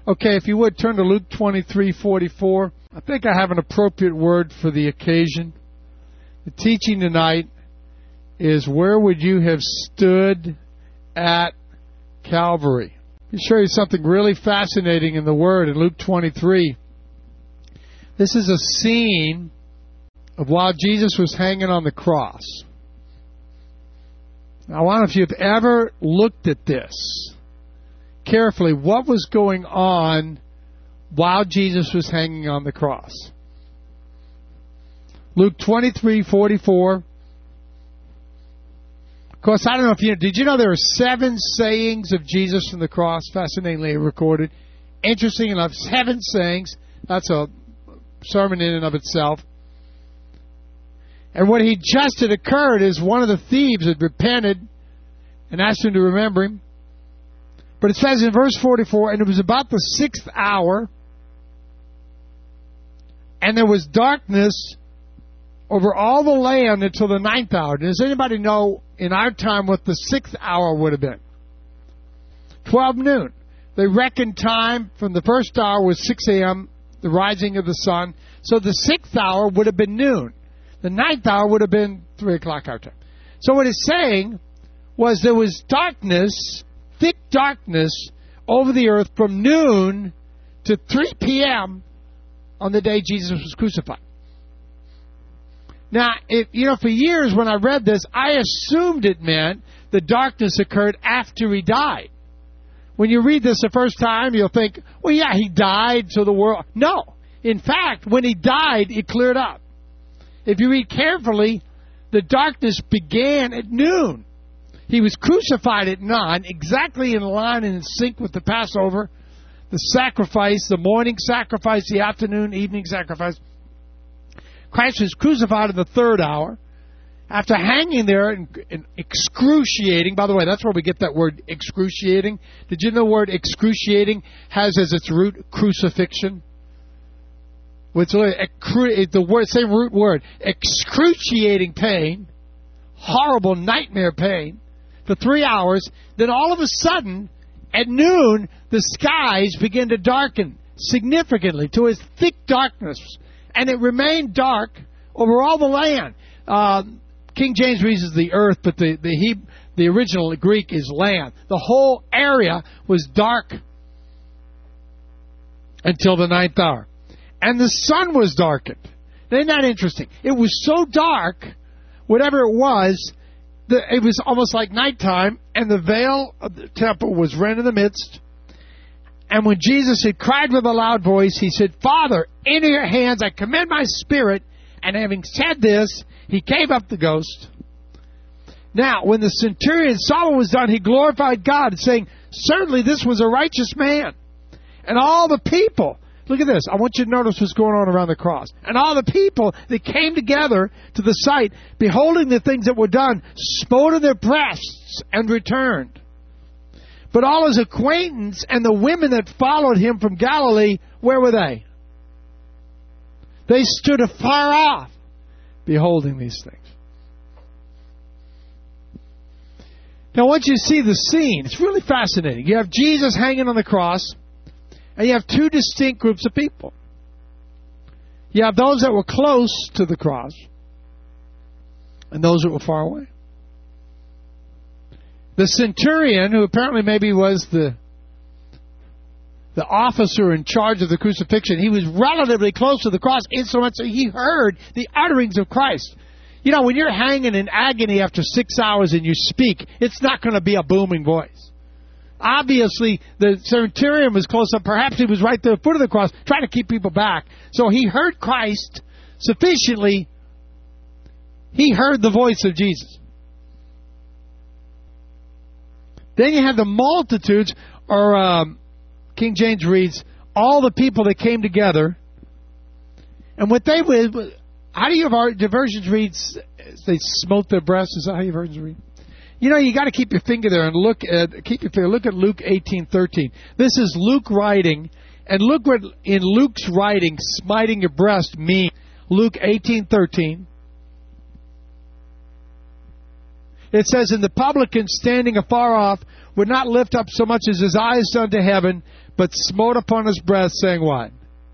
Okay, if you would, turn to Luke 23:44. I think I have an appropriate word for the occasion. The teaching tonight is, where would you have stood at Calvary? Let me show you something really fascinating in the Word in Luke 23. This is a scene of while Jesus was hanging on the cross. Now, I wonder if you've ever looked at this carefully. What was going on while Jesus was hanging on the cross? Luke 23:44. Of course, I don't know if you know, did you know there are 7 sayings of Jesus from the cross, fascinatingly recorded? Interesting enough, 7 sayings. That's a sermon in and of itself. And what he just had occurred is one of the thieves had repented and asked him to remember him. But it says in verse 44, and it was about the 6th hour, and there was darkness over all the land until the 9th hour. Does anybody know in our time what the 6th hour would have been? 12 noon. They reckoned time from the first hour was 6 a.m., the rising of the sun. So the 6th hour would have been noon. The 9th hour would have been 3 o'clock our time. So what it's saying was there was darkness, thick darkness, over the earth from noon to 3 p.m. on the day Jesus was crucified. Now, for years when I read this, I assumed it meant the darkness occurred after he died. When you read this the first time, you'll think, well, yeah, he died, so the world... No. In fact, when he died, it cleared up. If you read carefully, the darkness began at noon. He was crucified at 9, exactly in line and in sync with the Passover, the sacrifice, the morning sacrifice, the afternoon, evening sacrifice. Christ was crucified in the 3rd hour. After hanging there in excruciating, by the way, that's where we get that word excruciating. Did you know the word excruciating has as its root crucifixion? It's the same root word, excruciating pain, horrible nightmare pain, for 3 hours. Then all of a sudden, at noon, the skies begin to darken significantly to a thick darkness. And it remained dark over all the land. King James reads as the earth, but the original Greek is land. The whole area was dark until the 9th hour. And the sun was darkened. Isn't that interesting? It was so dark, whatever it was almost like nighttime, and the veil of the temple was rent in the midst. And when Jesus had cried with a loud voice, he said, Father, into your hands I commend my spirit. And having said this, he gave up the ghost. Now, when the centurion saw what was done, he glorified God, saying, certainly this was a righteous man. And all the people, look at this, I want you to notice what's going on around the cross. And all the people that came together to the site, beholding the things that were done, smote in their breasts and returned. But all his acquaintance and the women that followed him from Galilee, where were they? They stood afar off, beholding these things. Now, once you see the scene, it's really fascinating. You have Jesus hanging on the cross, and you have 2 distinct groups of people. You have those that were close to the cross, and those that were far away. The centurion, who apparently maybe was the officer in charge of the crucifixion, he was relatively close to the cross, insomuch that he heard the utterings of Christ. You know, when you're hanging in agony after 6 hours and you speak, it's not going to be a booming voice. Obviously, the centurion was close up. Perhaps he was right there at the foot of the cross, trying to keep people back. So he heard Christ sufficiently. He heard the voice of Jesus. Then you have the multitudes, or King James reads, all the people that came together. And what they would, how do your versions read, they smote their breasts? Is that how your versions read? You know, you got to keep your finger there and look at Luke 18:13. This is Luke writing, and look what in Luke's writing, smiting your breast means. Luke 18:13. It says, and the publican standing afar off would not lift up so much as his eyes unto heaven, but smote upon his breast, saying what?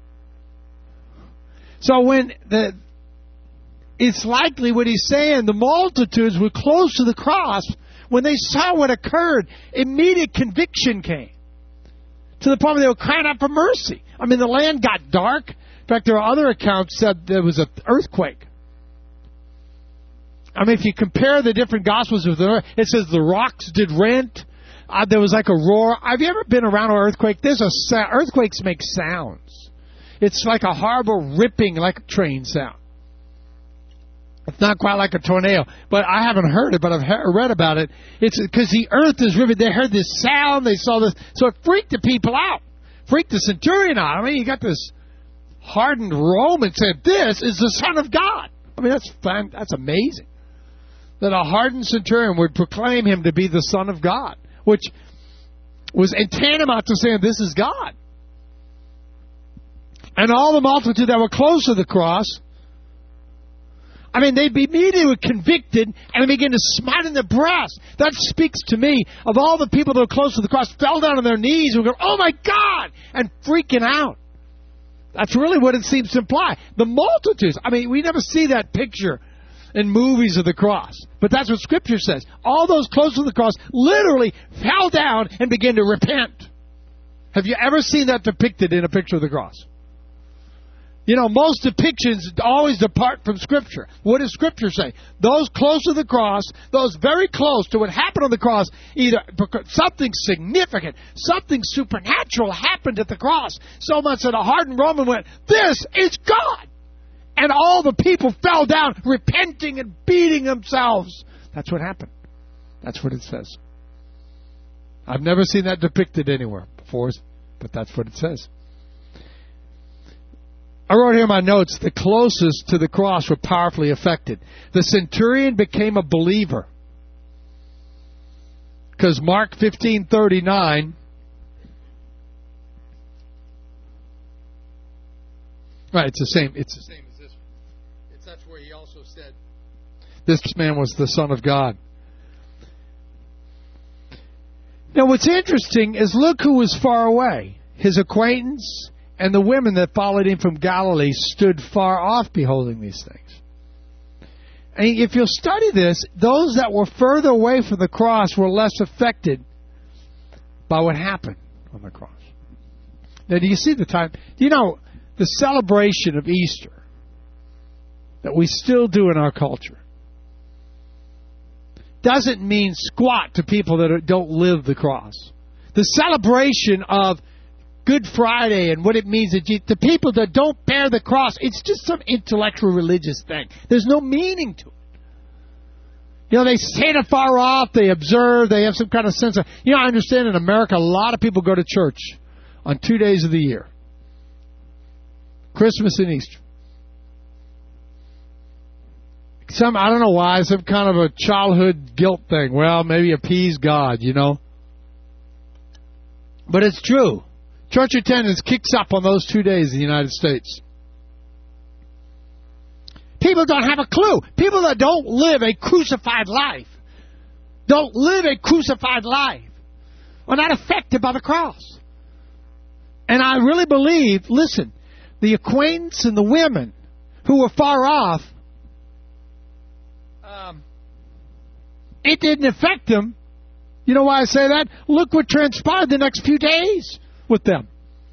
So when it's likely what he's saying, the multitudes were close to the cross. When they saw what occurred, immediate conviction came. To the point where they were crying out for mercy. I mean, the land got dark. In fact, there are other accounts that there was an earthquake. I mean, if you compare the different Gospels, it says the rocks did rent. There was like a roar. Have you ever been around an earthquake? Earthquakes make sounds. It's like a horrible ripping, like a train sound. It's not quite like a tornado, but I haven't heard it, but I've read about it. It's because the earth is riveted. They heard this sound. They saw this. So it freaked the people out. Freaked the centurion out. I mean, you got this hardened Roman said, this is the Son of God. I mean, that's amazing. That a hardened centurion would proclaim him to be the Son of God, which was tantamount to saying, this is God. And all the multitude that were close to the cross, I mean, they'd be immediately convicted and they begin to smite in the breast. That speaks to me of all the people that were close to the cross, fell down on their knees and were going, oh my God, and freaking out. That's really what it seems to imply. The multitudes, I mean, we never see that picture in movies of the cross, but that's what Scripture says. All those close to the cross literally fell down and began to repent. Have you ever seen that depicted in a picture of the cross? You know, most depictions always depart from Scripture. What does Scripture say? Those close to the cross, those very close to what happened on the cross, either something significant, something supernatural happened at the cross, so much that a hardened Roman went, this is God! And all the people fell down, repenting and beating themselves. That's what happened. That's what it says. I've never seen that depicted anywhere before, but that's what it says. I wrote here in my notes, the closest to the cross were powerfully affected. The centurion became a believer. Because Mark 15:39, right, it's the same as this one. That's where he also said, this man was the Son of God. Now what's interesting is look who was far away. His acquaintance and the women that followed him from Galilee stood far off beholding these things. And if you'll study this, those that were further away from the cross were less affected by what happened on the cross. Now, do you see the time? You know, the celebration of Easter that we still do in our culture doesn't mean squat to people that don't live the cross. The celebration of Good Friday and what it means to people that don't bear the cross, it's just some intellectual religious thing. There's no meaning to it. You know, they stand afar off, they observe, they have some kind of sense of... You know, I understand in America a lot of people go to church on 2 days of the year. Christmas and Easter. I don't know why, some kind of a childhood guilt thing. Well, maybe appease God, you know. But it's true. Church attendance kicks up on those 2 days in the United States. People don't have a clue. People that don't live a crucified life, are not affected by the cross. And I really believe, listen, the acquaintance and the women who were far off, it didn't affect them. You know why I say that? Look what transpired the next few days with them.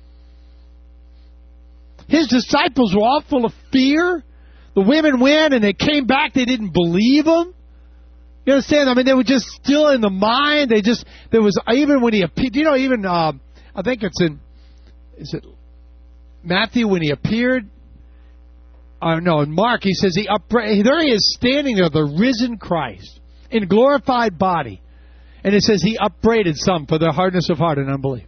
His disciples were all full of fear. The women went and they came back. They didn't believe him. You understand? I mean, they were just still in the mind. There was, even when he appeared, you know, even, I think it's is it Matthew when he appeared? No, in Mark, he says there he is standing there, the risen Christ, in glorified body. And it says he upbraided some for their hardness of heart and unbelief.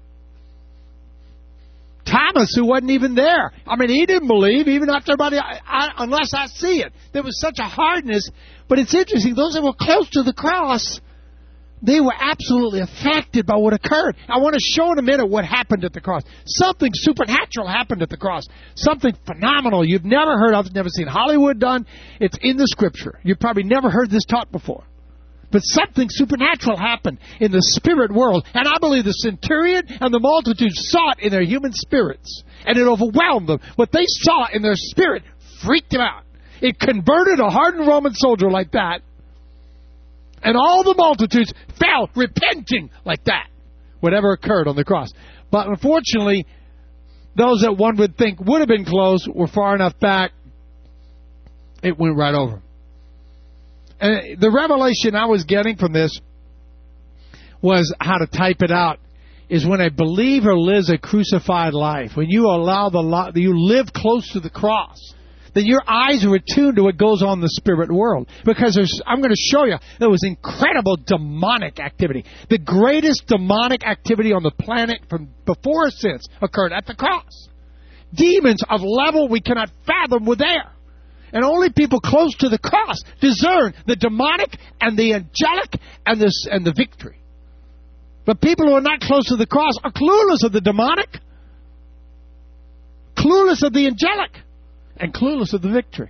Thomas, who wasn't even there. I mean, he didn't believe, even after everybody, unless I see it. There was such a hardness. But it's interesting, those that were close to the cross, they were absolutely affected by what occurred. I want to show in a minute what happened at the cross. Something supernatural happened at the cross. Something phenomenal you've never heard of, never seen Hollywood done. It's in the Scripture. You've probably never heard this taught before. But something supernatural happened in the spirit world. And I believe the centurion and the multitude saw it in their human spirits. And it overwhelmed them. What they saw in their spirit freaked them out. It converted a hardened Roman soldier like that. And all the multitudes fell repenting like that. Whatever occurred on the cross. But unfortunately, those that one would think would have been close were far enough back, it went right over. And the revelation I was getting from this was how to type it out. Is when a believer lives a crucified life, when you allow you live close to the cross, then your eyes are attuned to what goes on in the spirit world. Because I'm going to show you, there was incredible demonic activity. The greatest demonic activity on the planet from before or since occurred at the cross. Demons of level we cannot fathom were there. And only people close to the cross discern the demonic and the angelic and the victory. But people who are not close to the cross are clueless of the demonic, clueless of the angelic, and clueless of the victory.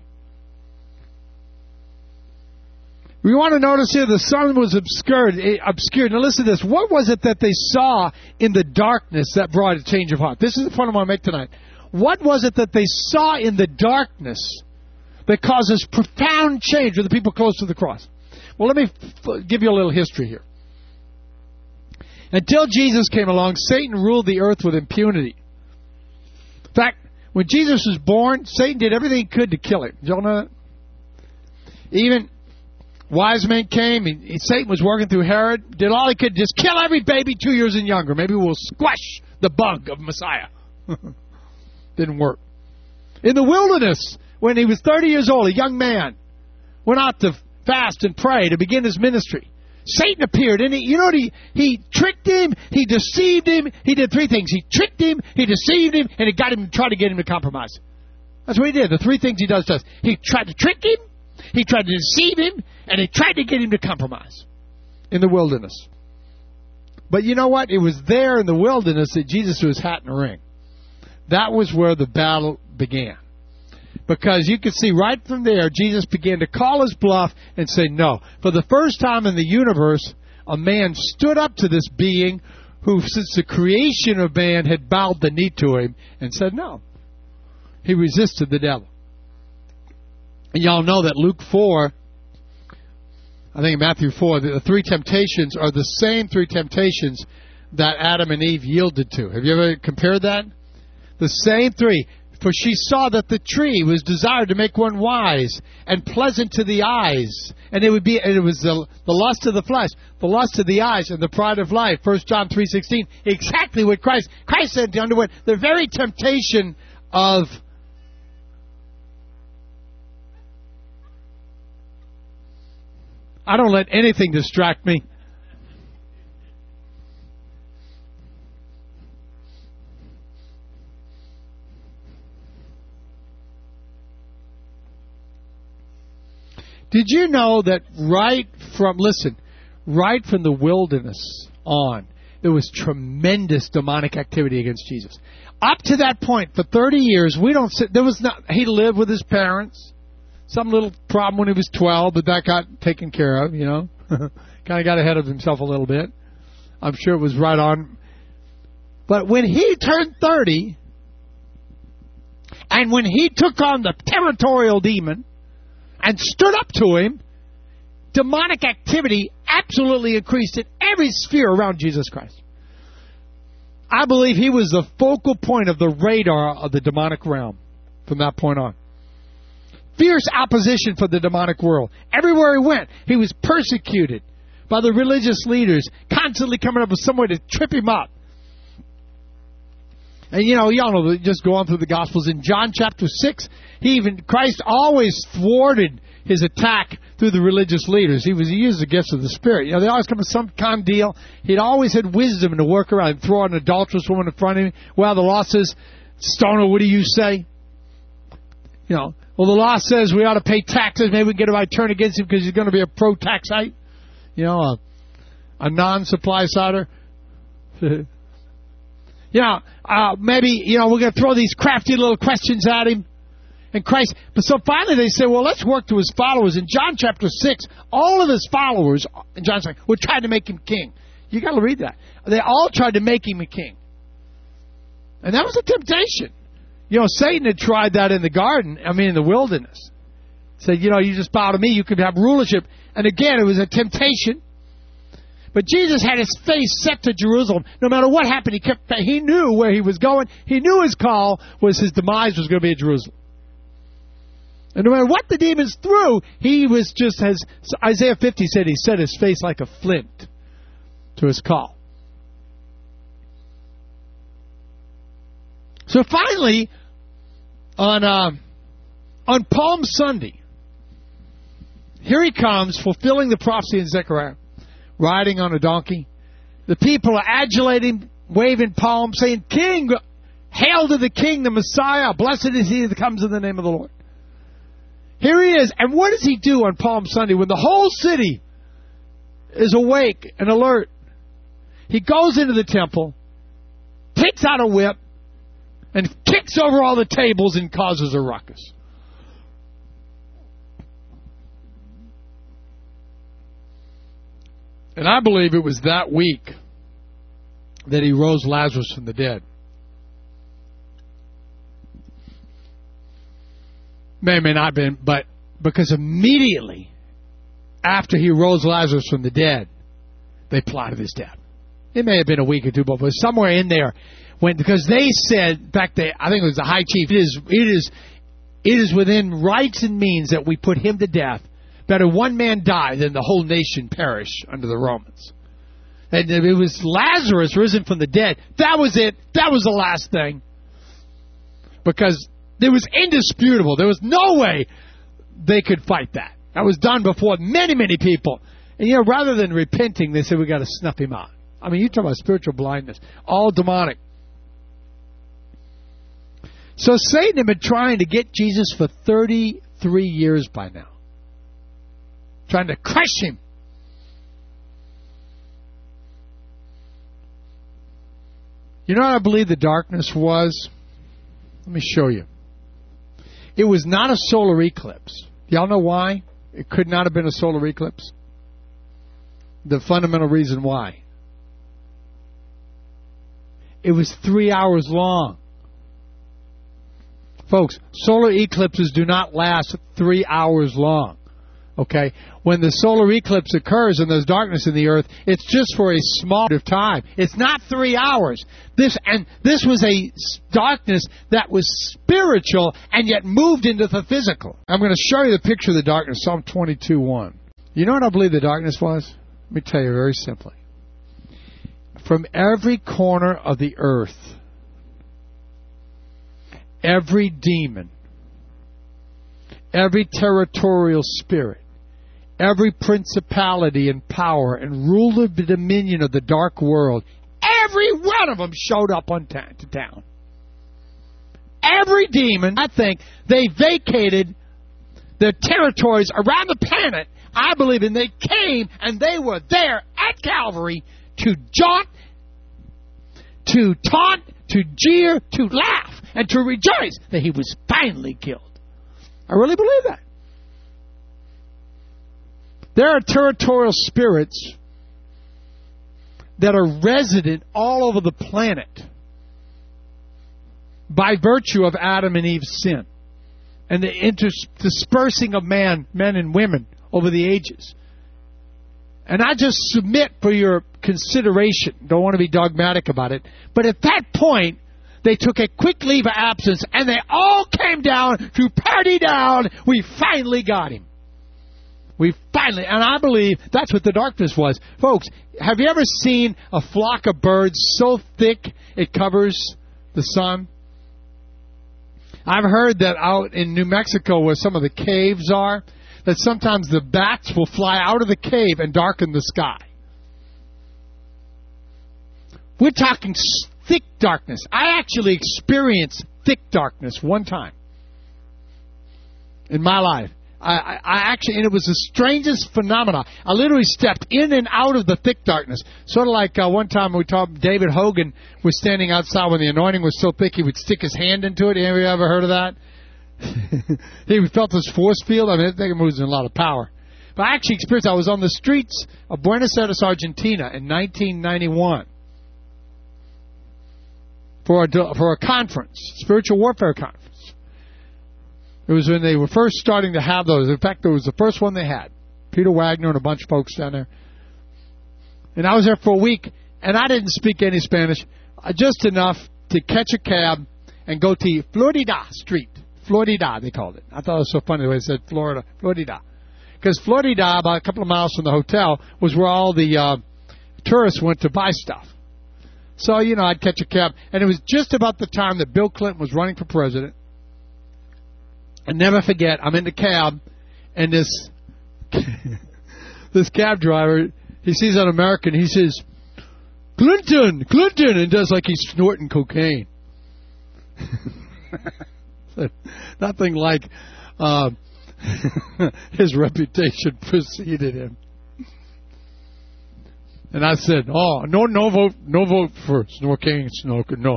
We want to notice here the sun was obscured. Now listen to this. What was it that they saw in the darkness that brought a change of heart? This is the point I want to make tonight. What was it that they saw in the darkness that causes profound change with the people close to the cross? Well, let me give you a little history here. Until Jesus came along, Satan ruled the earth with impunity. In fact, when Jesus was born, Satan did everything he could to kill him. Did y'all know that? Even wise men came, Satan was working through Herod, did all he could, just kill every baby 2 years and younger. Maybe we'll squash the bug of Messiah. Didn't work. In the wilderness, when he was 30 years old, a young man, went out to fast and pray to begin his ministry. Satan appeared, and he tricked him, he deceived him, he did three things. He tricked him, he deceived him, and he tried to get him to compromise. That's what he did, the three things he does to us. He tried to trick him, he tried to deceive him, and he tried to get him to compromise in the wilderness. But you know what? It was there in the wilderness that Jesus threw his hat in the ring. That was where the battle began. Because you could see right from there, Jesus began to call his bluff and say no. For the first time in the universe, a man stood up to this being who, since the creation of man, had bowed the knee to him and said no. He resisted the devil. And y'all know that Luke 4, I think in Matthew 4, the three temptations are the same three temptations that Adam and Eve yielded to. Have you ever compared that? The same three. For she saw that the tree was desired to make one wise and pleasant to the eyes. And it was the lust of the flesh, the lust of the eyes, and the pride of life. 1 John 3:16. Exactly what Christ said to underwent. The very temptation of I don't let anything distract me. Did you know that right from the wilderness on, there was tremendous demonic activity against Jesus? Up to that point, for 30 years, he lived with his parents. Some little problem when he was 12, but that got taken care of, Kind of got ahead of himself a little bit. I'm sure it was right on. But when he turned 30, and when he took on the territorial demon, and stood up to him, demonic activity absolutely increased in every sphere around Jesus Christ. I believe he was the focal point of the radar of the demonic realm from that point on. Fierce opposition for the demonic world. Everywhere he went, he was persecuted by the religious leaders, constantly coming up with some way to trip him up. And y'all know, just go on through the Gospels. In John chapter 6, Christ always thwarted his attack through the religious leaders. He used the gifts of the Spirit. They always come with some kind of deal. He'd always had wisdom to work around. Throw an adulterous woman in front of him. Well, the law says, stone her, what do you say? Well, the law says we ought to pay taxes. Maybe we can get a right turn against him because he's going to be a pro-taxite. A non-supply sider. Maybe, we're going to throw these crafty little questions at him. And Christ, but so finally they said, well, let's work to his followers. In John chapter 6, all of his followers, in John 6, were trying to make him king. You got to read that. They all tried to make him a king. And that was a temptation. You know, Satan had tried that in the wilderness. Said, you know, you just bow to me, you could have rulership. And again, it was a temptation. But Jesus had his face set to Jerusalem. No matter what happened, he knew where he was going. He knew his call was his demise was going to be at Jerusalem. And no matter what the demons threw, he was just, as Isaiah 50 said, he set his face like a flint to his call. So finally, on Palm Sunday, here he comes, fulfilling the prophecy in Zechariah, riding on a donkey. The people are adulating, waving palms, saying, King, hail to the King, the Messiah. Blessed is he that comes in the name of the Lord. Here he is. And what does he do on Palm Sunday when the whole city is awake and alert? He goes into the temple, takes out a whip, and kicks over all the tables and causes a ruckus. And I believe it was that week that he rose Lazarus from the dead. May or may not have been, but because immediately after he rose Lazarus from the dead, they plotted his death. It may have been a week or two, but it was somewhere in there because they said, in fact, I think it was the high chief, it is within rights and means that we put him to death. Better one man die than the whole nation perish under the Romans. And it was Lazarus risen from the dead. That was it. That was the last thing. Because it was indisputable. There was no way they could fight that. That was done before many, many people. And, you know, rather than repenting, they said, we got to snuff him out. I mean, you talk about spiritual blindness. All demonic. So Satan had been trying to get Jesus for 33 years by now. Trying to crush him. You know what I believe the darkness was? Let me show you. It was not a solar eclipse. Y'all know why? It could not have been a solar eclipse. The fundamental reason why. It was 3 hours long. Folks, solar eclipses do not last 3 hours long. Okay? When the solar eclipse occurs and there's darkness in the earth, it's just for a small bit of time. It's not 3 hours. This was a darkness that was spiritual and yet moved into the physical. I'm going to show you the picture of the darkness, Psalm 22:1. You know what I believe the darkness was? Let me tell you very simply. From every corner of the earth, every demon, every territorial spirit, every principality and power and ruler of the dominion of the dark world, every one of them showed up to town. Every demon, I think, they vacated their territories around the planet, I believe, and they came and they were there at Calvary to jaunt, to taunt, to jeer, to laugh, and to rejoice that he was finally killed. I really believe that. There are territorial spirits that are resident all over the planet by virtue of Adam and Eve's sin and the interspersing of men and women over the ages. And I just submit for your consideration, don't want to be dogmatic about it, but at that point, they took a quick leave of absence and they all came down to party down. We finally got him. And I believe that's what the darkness was. Folks, have you ever seen a flock of birds so thick it covers the sun? I've heard that out in New Mexico where some of the caves are, that sometimes the bats will fly out of the cave and darken the sky. We're talking thick darkness. I actually experienced thick darkness one time in my life. I actually, and it was the strangest phenomenon. I literally stepped in and out of the thick darkness. Sort of like one time we talked, David Hogan was standing outside when the anointing was so thick he would stick his hand into it. Have you ever heard of that? he felt this force field. I mean, that thing moves in a lot of power. But I actually experienced, I was on the streets of Buenos Aires, Argentina in 1991 for a conference, spiritual warfare conference. It was when they were first starting to have those. In fact, it was the first one they had. Peter Wagner and a bunch of folks down there. And I was there for a week, and I didn't speak any Spanish, just enough to catch a cab and go to Florida Street. Florida, they called it. I thought it was so funny the way they said Florida. Florida. Because Florida, about a couple of miles from the hotel, was where all the tourists went to buy stuff. So, I'd catch a cab. And it was just about the time that Bill Clinton was running for president. And never forget, I'm in the cab, and this cab driver, he sees an American, he says, Clinton, and does like he's snorting cocaine. Nothing like his reputation preceded him. And I said, no vote for snorting, no.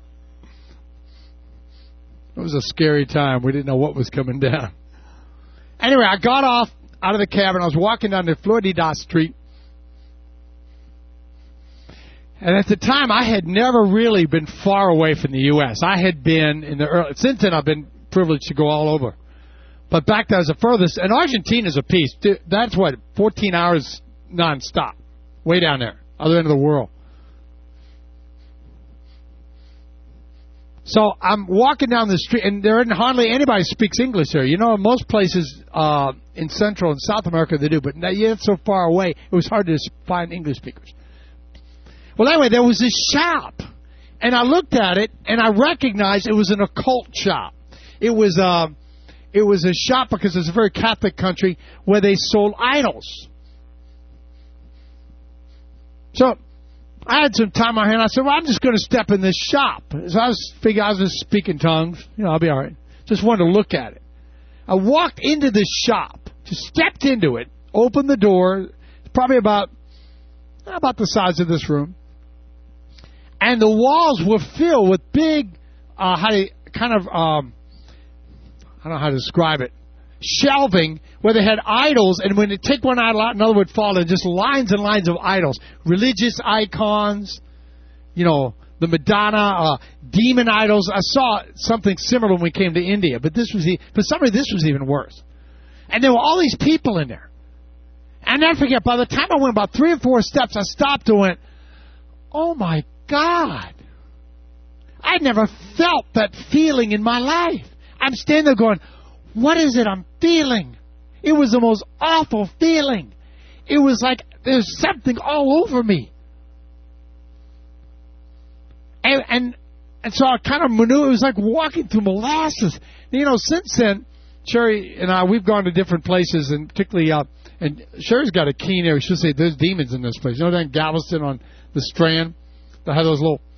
It was a scary time. We didn't know what was coming down. Anyway, I got off out of the cab, and I was walking down the Florida Street. And at the time, I had never really been far away from the U.S. I had been since then, I've been privileged to go all over. But back then, I was the furthest. And Argentina's a piece. That's 14 hours nonstop. Way down there, other end of the world. So I'm walking down the street, and there isn't hardly anybody who speaks English there. Most places in Central and South America they do, but yet so far away, it was hard to find English speakers. Well, anyway, there was this shop, and I looked at it, and I recognized it was an occult shop. It was a shop because it's a very Catholic country where they sold idols. So I had some time on hand. I said, well, I'm just going to step in this shop. So I was just speaking tongues. I'll be all right. Just wanted to look at it. I walked into this shop, just stepped into it, opened the door, probably about the size of this room. And the walls were filled with big, I don't know how to describe it, shelving where they had idols, and when they take one idol out, another would fall in, just lines and lines of idols. Religious icons, the Madonna, demon idols. I saw something similar when we came to India, but for some reason this was even worse. And there were all these people in there. And I forget, by the time I went about 3 or 4 steps, I stopped and went, oh my God. I'd never felt that feeling in my life. I'm standing there going, what is it I'm feeling? It was the most awful feeling. It was like there's something all over me. And so I kind of maneuvered. It was like walking through molasses. Since then, Sherry and I, we've gone to different places, and particularly, and Sherry's got a keen ear. She'll say, there's demons in this place. Down in Galveston on the Strand, they have those little...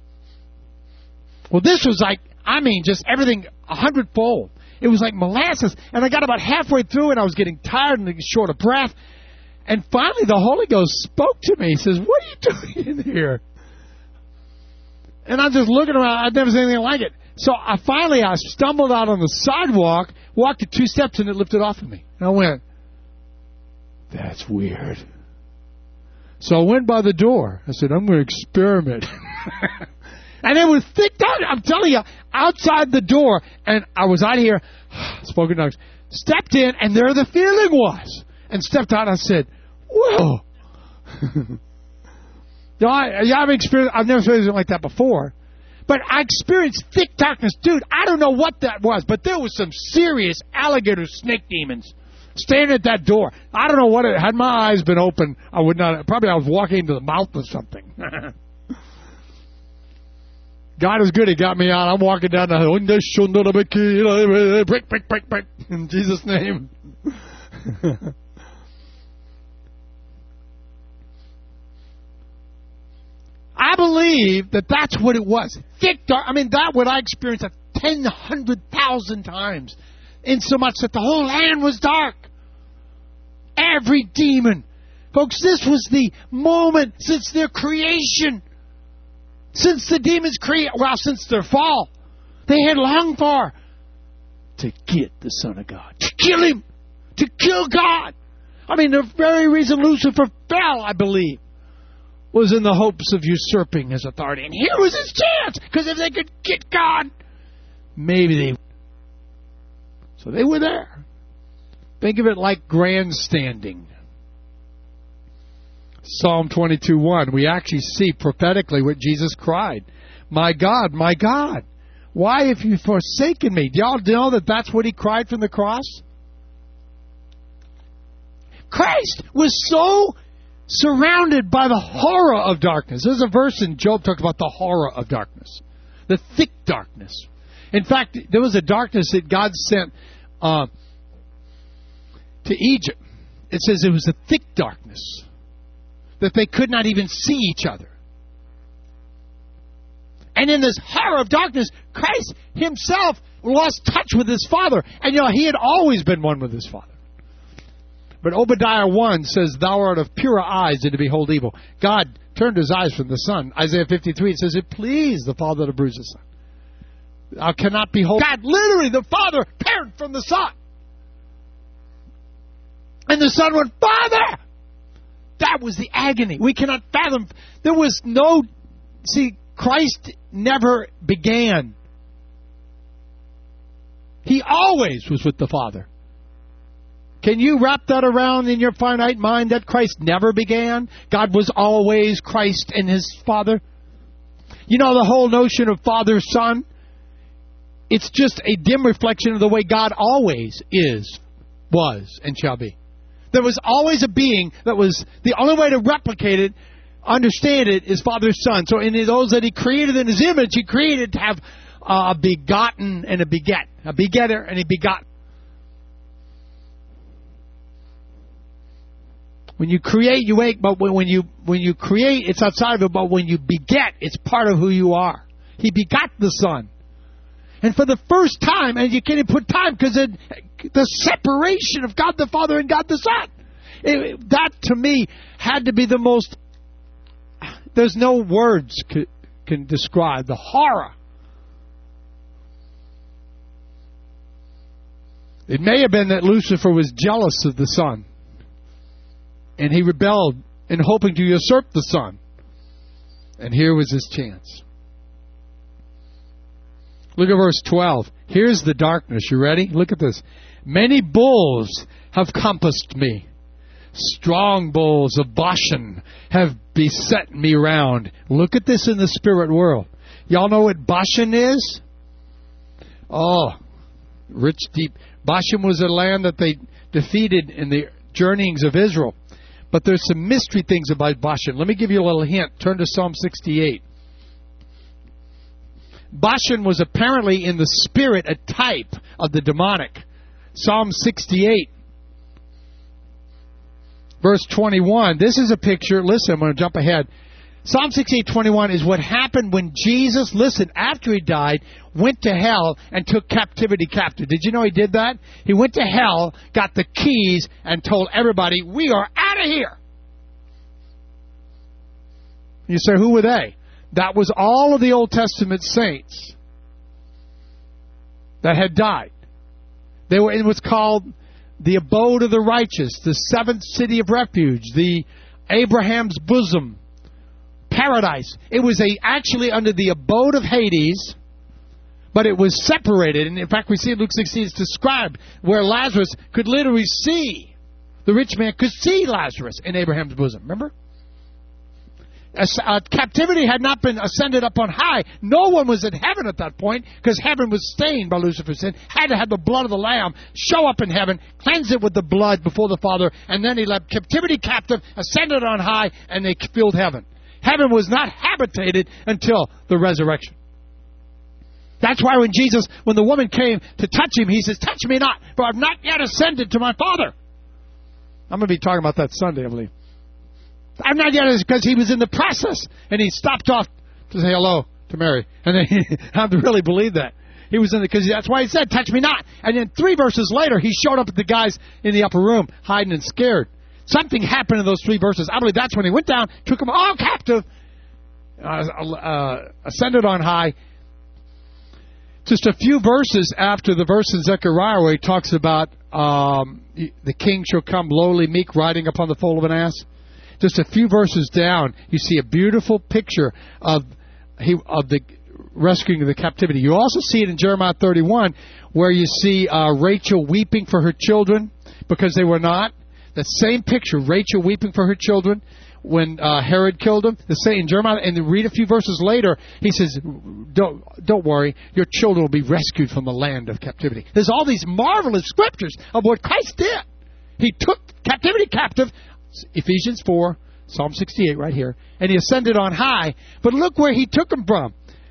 Well, this was like, just everything 100-fold. It was like molasses. And I got about halfway through, and I was getting tired and short of breath. And finally, the Holy Ghost spoke to me. He says, what are you doing in here? And I'm just looking around. I've never seen anything like it. So I stumbled out on the sidewalk, walked 2 steps, and it lifted off of me. And I went, that's weird. So I went by the door. I said, I'm going to experiment. And it was thick down. I'm telling you, outside the door, and I was out here, spoken tongues, stepped in, and there the feeling was. And stepped out, and I said, whoa. I've experienced, I've never experienced anything like that before. But I experienced thick darkness. Dude, I don't know what that was, but there was some serious alligator snake demons standing at that door. I don't know what it, had my eyes been open, I would not, probably I was walking into the mouth of something. God is good. He got me out. I'm walking down the hill. Break. In Jesus' name. I believe that's what it was. Thick dark. That what I experienced 100,000 times. In so much that the whole land was dark. Every demon. Folks, this was the moment since their creation. Since the demons since their fall, they had longed for to get the Son of God. To kill him. To kill God. I mean, the very reason Lucifer fell, I believe, was in the hopes of usurping his authority. And here was his chance. Because if they could get God, maybe they would. So they were there. Think of it like grandstanding. Psalm 22:1, we actually see prophetically what Jesus cried. My God, why have you forsaken me? Do y'all know that that's what he cried from the cross? Christ was so surrounded by the horror of darkness. There's a verse in Job talks about the horror of darkness. The thick darkness. In fact, there was a darkness that God sent to Egypt. It says it was a thick darkness. That they could not even see each other. And in this horror of darkness, Christ himself lost touch with his Father. And he had always been one with his Father. But Obadiah 1 says, Thou art of purer eyes than to behold evil. God turned his eyes from the Son. Isaiah 53 says, It pleased the Father to bruise the Son. Thou cannot behold. God, literally, the Father turned from the Son. And the Son went, Father! That was the agony. We cannot fathom. There was no... See, Christ never began. He always was with the Father. Can you wrap that around in your finite mind that Christ never began? God was always Christ and his Father? You know the whole notion of Father, Son? It's just a dim reflection of the way God always is, was, and shall be. There was always a being that was the only way to replicate it, understand it, is Father, Son. So in those that he created in his image, he created to have a begotten and a beget. A begetter and a begotten. When you create, you make, but when you create, it's outside of it, but when you beget, it's part of who you are. He begot the Son. And for the first time, and you can't even put time because the separation of God the Father and God the Son. That, to me, had to be the most... There's no words can describe the horror. It may have been that Lucifer was jealous of the Son. And he rebelled in hoping to usurp the Son. And here was his chance. Look at verse 12. Here's the darkness. You ready? Look at this. Many bulls have compassed me. Strong bulls of Bashan have beset me round. Look at this in the spirit world. Y'all know what Bashan is? Oh, rich, deep. Bashan was a land that they defeated in the journeyings of Israel. But there's some mystery things about Bashan. Let me give you a little hint. Turn to Psalm 68. Bashan was apparently in the spirit a type of the demonic. Psalm 68, verse 21. This is a picture. Listen, I'm going to jump ahead. Psalm 68:21 is what happened when Jesus, listen, after he died, went to hell and took captivity captive. Did you know he did that? He went to hell, got the keys, and told everybody, we are out of here. You say, who were they? That was all of the Old Testament saints that had died. They were in what's called the abode of the righteous, the seventh city of refuge, the Abraham's bosom, paradise. It was actually under the abode of Hades, but it was separated. And in fact, we see in Luke 16 it's described where Lazarus could literally see. The rich man could see Lazarus in Abraham's bosom. Remember? Captivity had not been ascended up on high. No one was in heaven at that point because heaven was stained by Lucifer's sin. Had to have the blood of the Lamb show up in heaven, cleanse it with the blood before the Father, and then he left captivity captive, ascended on high, and they filled heaven. Heaven was not habitated until the resurrection. That's why when the woman came to touch him, he says, touch me not, for I've not yet ascended to my Father. I'm going to be talking about that Sunday, I believe. I'm not yet, because he was in the process, and he stopped off to say hello to Mary. And then I have to really believe that. He was in the, because that's why he said, touch me not. And then 3 verses later, he showed up at the guys in the upper room, hiding and scared. Something happened in those 3 verses. I believe that's when he went down, took them all captive, ascended on high. Just a few verses after the verse in Zechariah where he talks about the king shall come lowly, meek, riding upon the foal of an ass. Just a few verses down, you see a beautiful picture of the rescuing of the captivity. You also see it in Jeremiah 31 where you see Rachel weeping for her children because they were not. The same picture, Rachel weeping for her children when Herod killed them. The same in Jeremiah, and then read a few verses later, he says, don't worry, your children will be rescued from the land of captivity. There's all these marvelous scriptures of what Christ did. He took captivity captive, Ephesians 4, Psalm 68 right here, and he ascended on high. But look where he took them from.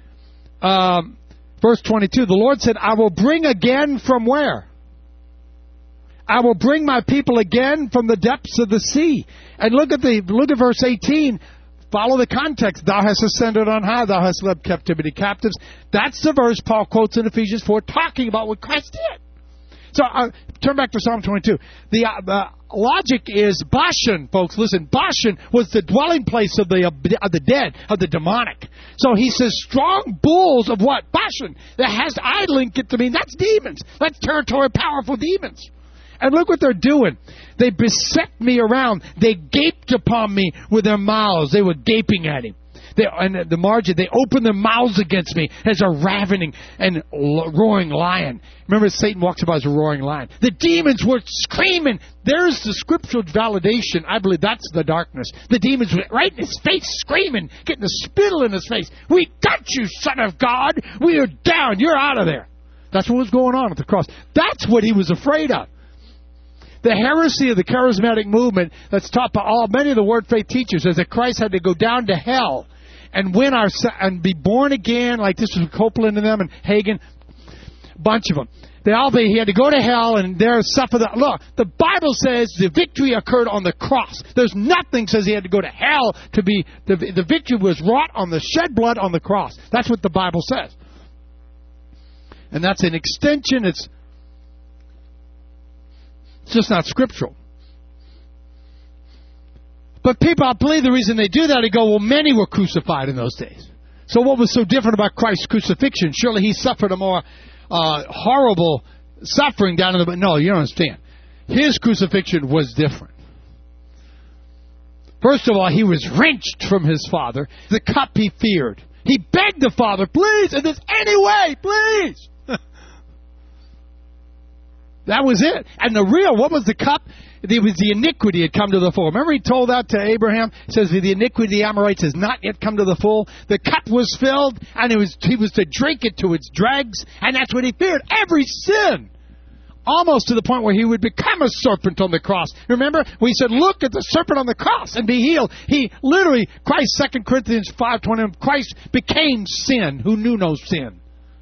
Verse 22, the Lord said, I will bring again from where? I will bring my people again from the depths of the sea. And look at verse 18. Follow the context. Thou hast ascended on high. Thou hast led captivity captives. That's the verse Paul quotes in Ephesians 4 talking about what Christ did. So turn back to Psalm 22. The logic is Bashan, folks. Listen, Bashan was the dwelling place of the dead, of the demonic. So he says strong bulls of what? Bashan. I link it to mean that's demons. That's territory, powerful demons. And look what they're doing. They beset me around. They gaped upon me with their mouths. They were gaping at him. And at the margin, they opened their mouths against me as a ravening and roaring lion. Remember, Satan walks about as a roaring lion. The demons were screaming. There's the scriptural validation. I believe that's the darkness. The demons were right in his face screaming, getting the spittle in his face. We got you, Son of God. We are down. You're out of there. That's what was going on at the cross. That's what he was afraid of. The heresy of the charismatic movement that's taught by many of the Word Faith teachers is that Christ had to go down to hell and and be born again, like this was Copeland and them and Hagen, a bunch of them. He had to go to hell and there suffer look, the Bible says the victory occurred on the cross. There's nothing says he had to go to hell to be, the victory was wrought on the shed blood on the cross. That's what the Bible says. And that's an extension, it's just not scriptural. But people, I believe the reason they do that, they go, well, many were crucified in those days. So what was so different about Christ's crucifixion? Surely he suffered a more horrible suffering down in the... No, you don't understand. His crucifixion was different. First of all, he was wrenched from his Father. The cup he feared. He begged the Father, please, if there's any way, please. That was it. And what was the cup? It was the iniquity had come to the full. Remember he told that to Abraham? He says, the iniquity of the Amorites has not yet come to the full. The cup was filled, and he was to drink it to its dregs, and that's what he feared. Every sin. Almost to the point where he would become a serpent on the cross. Remember? We said, look at the serpent on the cross and be healed. He literally, Christ, 2 Corinthians 5:20, Christ became sin who knew no sin.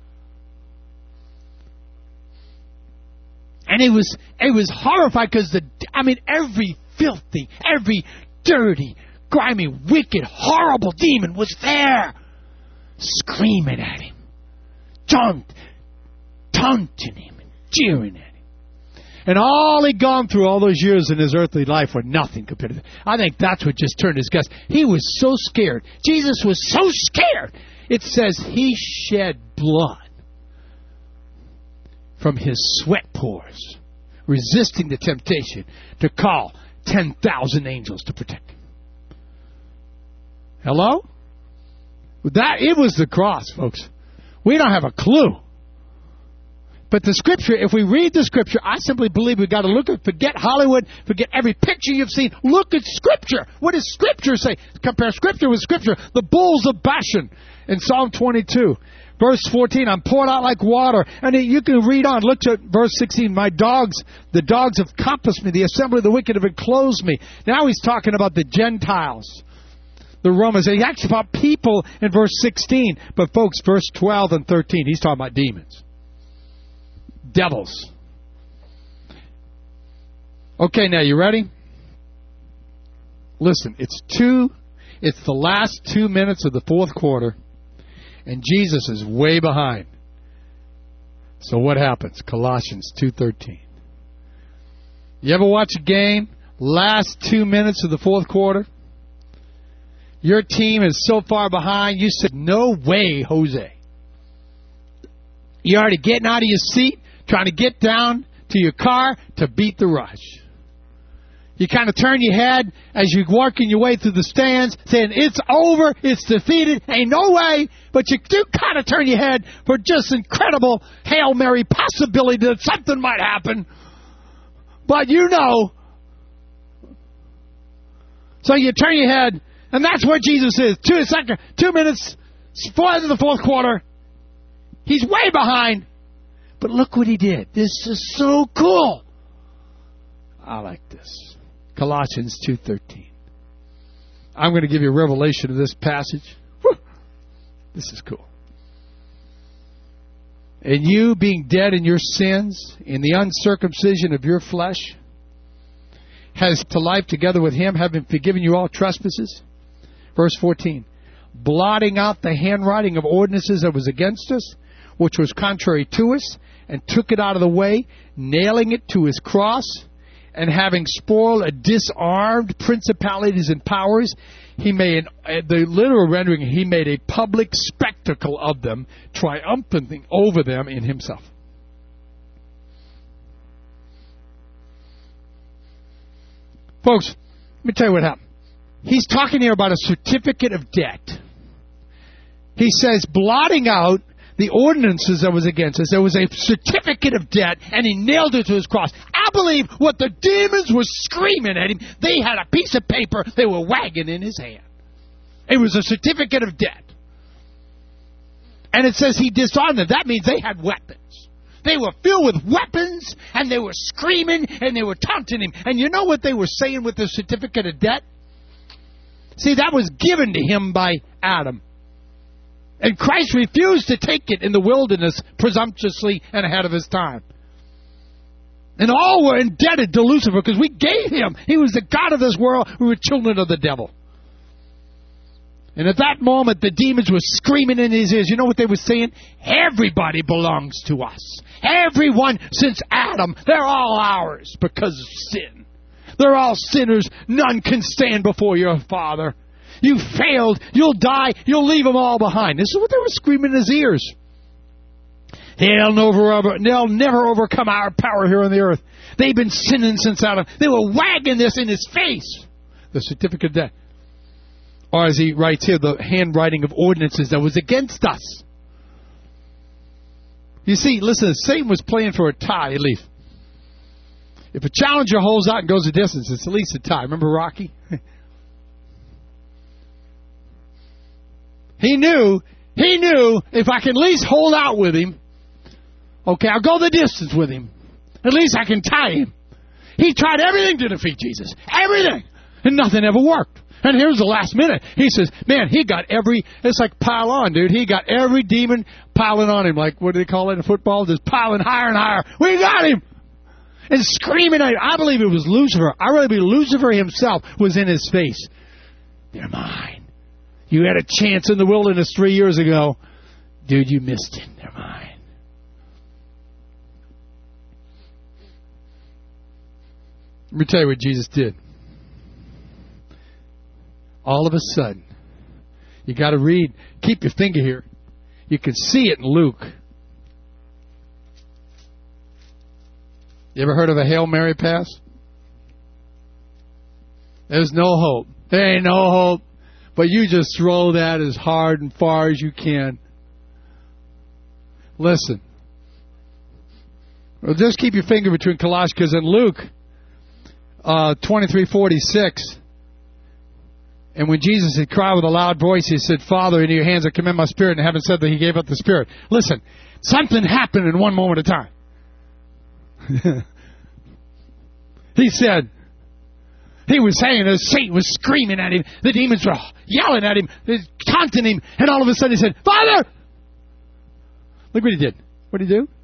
And it was horrified because every filthy, every dirty, grimy, wicked, horrible demon was there, screaming at him, taunting him, and jeering at him. And all he'd gone through all those years in his earthly life were nothing compared to that. I think that's what just turned his guts. He was so scared. Jesus was so scared. It says he shed blood from his sweat pores, resisting the temptation to call 10,000 angels to protect him. Hello? It was the cross, folks. We don't have a clue. But the Scripture, if we read the Scripture, I simply believe we've got to forget Hollywood, forget every picture you've seen. Look at Scripture. What does Scripture say? Compare Scripture with Scripture. The bulls of Bashan in Psalm 22. Verse 14, I'm poured out like water. And you can read on. Look at verse 16. The dogs have compassed me. The assembly of the wicked have enclosed me. Now he's talking about the Gentiles, the Romans. He's actually about people in verse 16. But folks, verse 12 and 13, he's talking about demons. Devils. Okay, now you ready? Listen, it's the last 2 minutes of the fourth quarter. And Jesus is way behind. So what happens? Colossians 2:13. You ever watch a game? Last 2 minutes of the fourth quarter? Your team is so far behind, you said, no way, Jose. You're already getting out of your seat, trying to get down to your car to beat the rush. You kind of turn your head as you're working your way through the stands, saying, it's over, it's defeated, ain't no way. But you do kind of turn your head for just incredible Hail Mary possibility that something might happen. But you know. So you turn your head, and that's where Jesus is. 2 minutes, into the fourth quarter. He's way behind. But look what he did. This is so cool. I like this. Colossians 2:13. I'm going to give you a revelation of this passage. Whew. This is cool. And you, being dead in your sins, in the uncircumcision of your flesh, has to life together with him, having forgiven you all trespasses. Verse 14. Blotting out the handwriting of ordinances that was against us, which was contrary to us, and took it out of the way, nailing it to his cross, and having spoiled and disarmed principalities and powers, he made, the literal rendering, he made a public spectacle of them, triumphing over them in himself. Folks, let me tell you what happened. He's talking here about a certificate of debt. He says, blotting out the ordinances that was against us. There was a certificate of debt, and he nailed it to his cross. I believe what the demons were screaming at him, they had a piece of paper they were wagging in his hand. It was a certificate of debt. And it says he disarmed them. That means they had weapons. They were filled with weapons, and they were screaming, and they were taunting him. And you know what they were saying with the certificate of debt? See, that was given to him by Adam. And Christ refused to take it in the wilderness presumptuously and ahead of his time. And all were indebted to Lucifer because we gave him. He was the God of this world. We were children of the devil. And at that moment, the demons were screaming in his ears. You know what they were saying? Everybody belongs to us. Everyone since Adam, they're all ours because of sin. They're all sinners. None can stand before your Father. You failed. You'll die. You'll leave them all behind. This is what they were screaming in his ears. They'll never overcome our power here on the earth. They've been sinning since Adam. They were wagging this in his face. The certificate of debt. Or as he writes here, the handwriting of ordinances that was against us. You see, listen, Satan was playing for a tie, at least. If a challenger holds out and goes a distance, it's at least a tie. Remember Rocky? He knew if I can at least hold out with him, okay, I'll go the distance with him. At least I can tie him. He tried everything to defeat Jesus. Everything. And nothing ever worked. And here's the last minute. He says, man, it's like pile on, dude. He got every demon piling on him. Like, what do they call it in football? Just piling higher and higher. We got him. And screaming at him. I believe it was Lucifer. I really believe Lucifer himself was in his face. They're mine. You had a chance in the wilderness 3 years ago. Dude, you missed it. They're mine. Let me tell you what Jesus did. All of a sudden, you got to read. Keep your finger here. You can see it in Luke. You ever heard of a Hail Mary pass? There's no hope. There ain't no hope. But you just throw that as hard and far as you can. Listen. Well, just keep your finger between Colossians, because in Luke 23:46, and when Jesus had cried with a loud voice, he said, Father, into your hands I commend my spirit, and having said that, he gave up the spirit. Listen, something happened in one moment of time. He said, he was saying, as Satan was screaming at him, the demons were yelling at him, taunting him, and all of a sudden he said, Father! Look what he did. What did he do?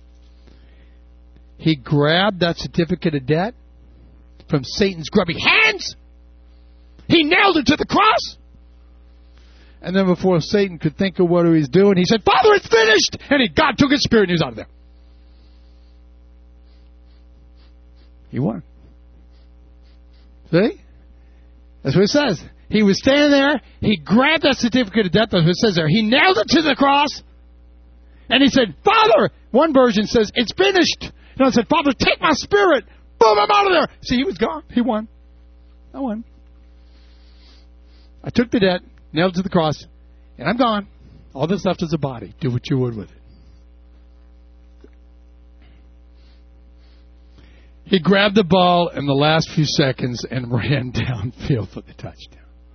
He grabbed that certificate of debt from Satan's grubby hands. He nailed it to the cross. And then before Satan could think of what he was doing, he said, Father, it's finished! And God took his spirit and he was out of there. He won. See? That's what it says. He was standing there. He grabbed that certificate of debt. That's what it says there. He nailed it to the cross. And he said, Father, one version says, it's finished. And I said, Father, take my spirit. Boom, I'm out of there. See, he was gone. He won. I won. I took the debt, nailed it to the cross, and I'm gone. All that's left is a body. Do what you would with it. He grabbed the ball in the last few seconds and ran downfield for the touchdown.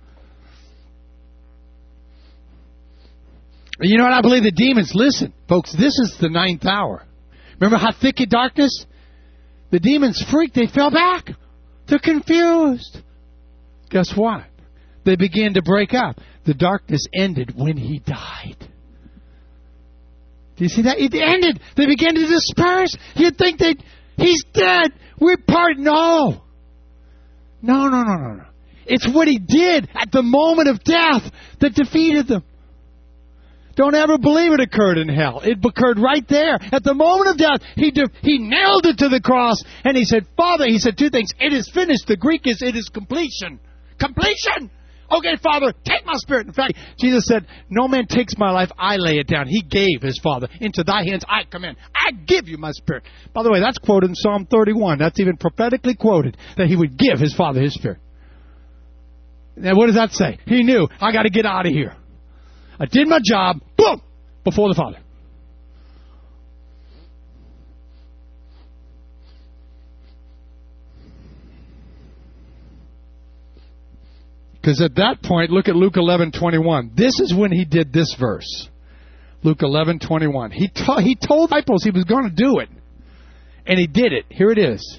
You know what? I believe the demons, listen, folks, this is the 9th hour. Remember how thick in darkness? The demons freaked. They fell back. They're confused. Guess what? They began to break up. The darkness ended when he died. Do you see that? It ended. They began to disperse. You'd think he's dead. We're part. No. No. It's what he did at the moment of death that defeated them. Don't ever believe it occurred in hell. It occurred right there. At the moment of death, he nailed it to the cross, and he said, Father, he said two things. It is finished. The Greek is, it is completion. Completion! Okay, Father, take my spirit. In fact, Jesus said, no man takes my life, I lay it down. He gave his Father. Into thy hands I commend. I give you my spirit. By the way, that's quoted in Psalm 31. That's even prophetically quoted, that he would give his Father his spirit. Now, what does that say? He knew, I got to get out of here. I did my job, boom, before the Father. Because at that point, look at Luke 11:21. This is when he did this verse. Luke 11:21. He told disciples he was going to do it. And he did it. Here it is.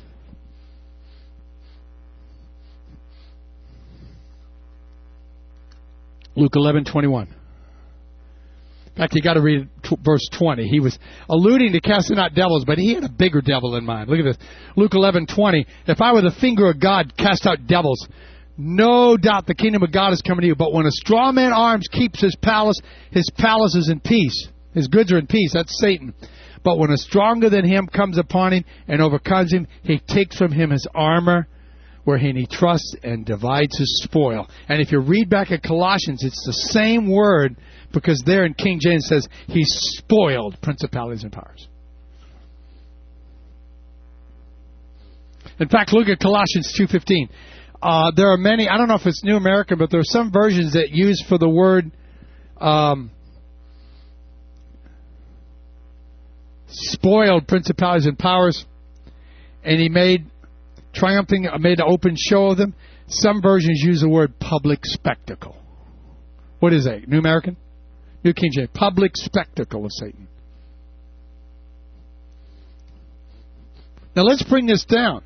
Luke 11:21. In fact, you got to read verse 20. He was alluding to casting out devils, but he had a bigger devil in mind. Look at this. Luke 11:20. If I were the finger of God, cast out devils, no doubt the kingdom of God is coming to you. But when a strong man arms keeps his palace is in peace. His goods are in peace. That's Satan. But when a stronger than him comes upon him and overcomes him, he takes from him his armor, wherein he trusts, and divides his spoil. And if you read back at Colossians, it's the same word, because there in King James it says he spoiled principalities and powers. In fact, look at Colossians 2:15. There are many, I don't know if it's New American, but there are some versions that use for the word spoiled principalities and powers, and he made an open show of them. Some versions use the word public spectacle. What is that? New American? New King James. Public spectacle of Satan. Now let's bring this down.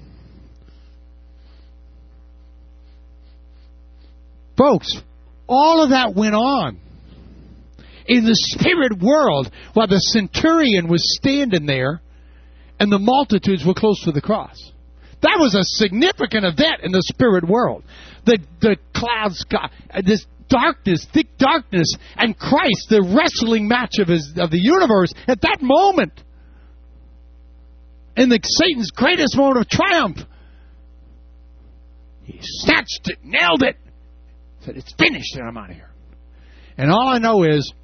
Folks, all of that went on in the spirit world while the centurion was standing there and the multitudes were close to the cross. That was a significant event in the spirit world. The clouds got this darkness, thick darkness, and Christ, the wrestling match of the universe at that moment. In Satan's greatest moment of triumph, he snatched it, nailed it, said, it's finished, and I'm out of here. And all I know is,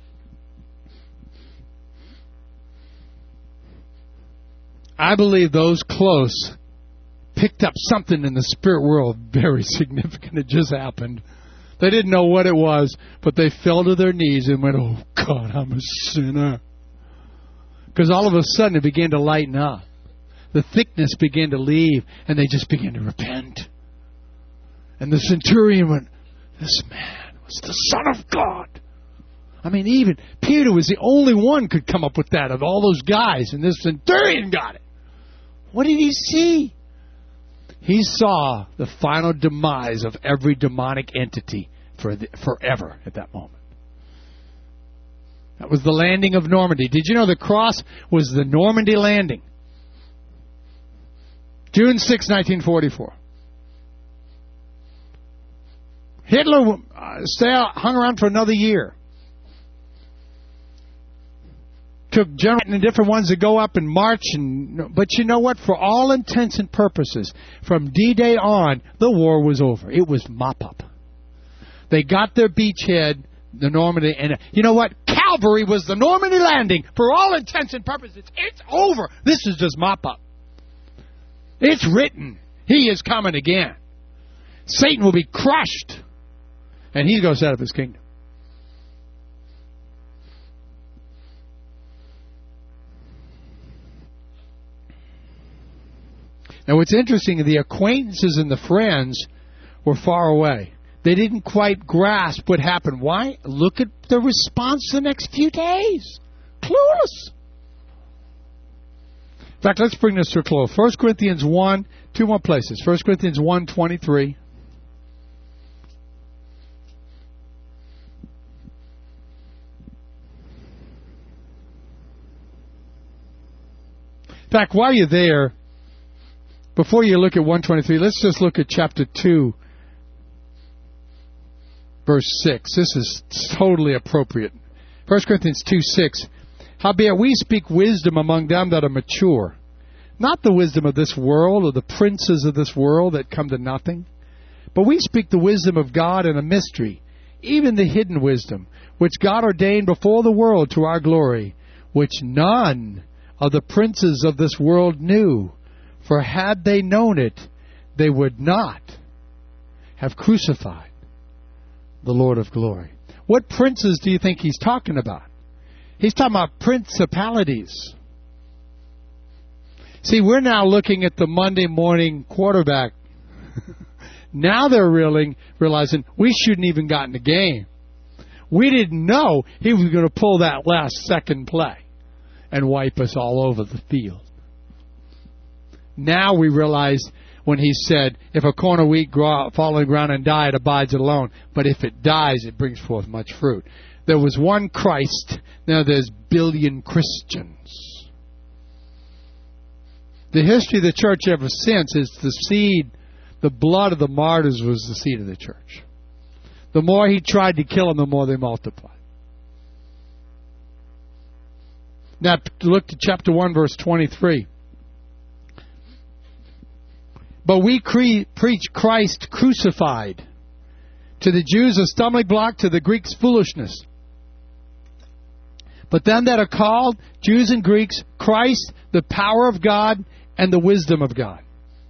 I believe those close picked up something in the spirit world very significant. It just happened. They didn't know what it was, but they fell to their knees and went, oh, God, I'm a sinner. Because all of a sudden it began to lighten up. The thickness began to leave, and they just began to repent. And the centurion went, this man was the Son of God. I mean, even Peter was the only one could come up with that of all those guys, and this centurion got it. What did he see? He saw the final demise of every demonic entity forever at that moment. That was the landing of Normandy. Did you know the cross was the Normandy landing? June 6, 1944. Hitler hung around for another year. Took general and different ones to go up and march. But you know what? For all intents and purposes, from D-Day on, the war was over. It was mop-up. They got their beachhead. The Normandy, and you know what? Calvary was the Normandy landing for all intents and purposes. It's over. This is just mop up. It's written. He is coming again. Satan will be crushed, and he's going to set up his kingdom. Now, what's interesting, the acquaintances and the friends were far away. They didn't quite grasp what happened. Why? Look at the response the next few days. Clueless. In fact, let's bring this to a close. 1 Corinthians 1, two more places. 1 Corinthians 1:23. In fact, while you're there, before you look at 1:23, let's just look at chapter 2, verse 6. This is totally appropriate. 1 Corinthians 2:6. Howbeit we speak wisdom among them that are mature, not the wisdom of this world or the princes of this world that come to nothing, but we speak the wisdom of God in a mystery, even the hidden wisdom, which God ordained before the world to our glory, which none of the princes of this world knew. For had they known it, they would not have crucified the Lord of glory. What princes do you think he's talking about? He's talking about principalities. See, we're now looking at the Monday morning quarterback. Now they're realizing we shouldn't even gotten the game. We didn't know he was going to pull that last second play and wipe us all over the field. Now we realize when he said, if a corn of wheat fall on the ground and die, it abides alone. But if it dies, it brings forth much fruit. There was one Christ. Now there's billion Christians. The history of the church ever since is the seed, the blood of the martyrs was the seed of the church. The more he tried to kill them, the more they multiplied. Now look to chapter 1, verse 23. But we preach Christ crucified. To the Jews a stumbling block, to the Greeks foolishness. But them that are called, Jews and Greeks, Christ, the power of God and the wisdom of God.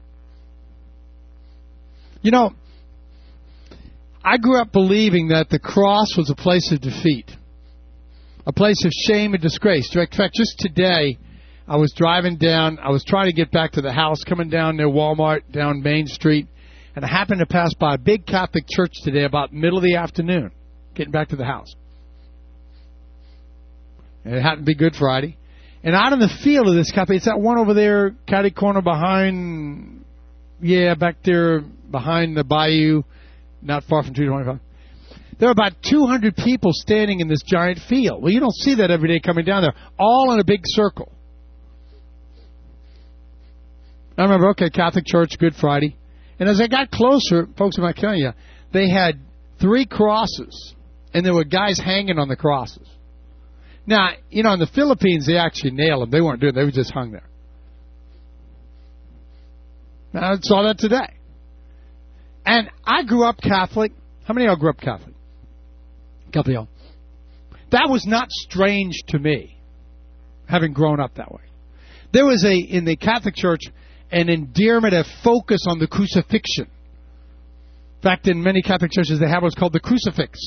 You know, I grew up believing that the cross was a place of defeat, a place of shame and disgrace. In fact, just today, I was driving down, I was trying to get back to the house, coming down near Walmart, down Main Street, and I happened to pass by a big Catholic church today about middle of the afternoon, getting back to the house. And it happened to be Good Friday. And out in the field of this Catholic, it's that one over there, catty corner behind, back there behind the bayou, not far from 225. There are about 200 people standing in this giant field. Well, you don't see that every day coming down there, all in a big circle. I remember, Catholic church, Good Friday. And as I got closer, folks, I'm not telling you, they had 3 crosses, and there were guys hanging on the crosses. Now, in the Philippines, they actually nailed them. They weren't doing it. They were just hung there. Now, I saw that today. And I grew up Catholic. How many of y'all grew up Catholic? A couple of y'all. That was not strange to me, having grown up that way. There was in the Catholic Church, an endearment, a focus on the crucifixion. In fact, in many Catholic churches, they have what's called the crucifix.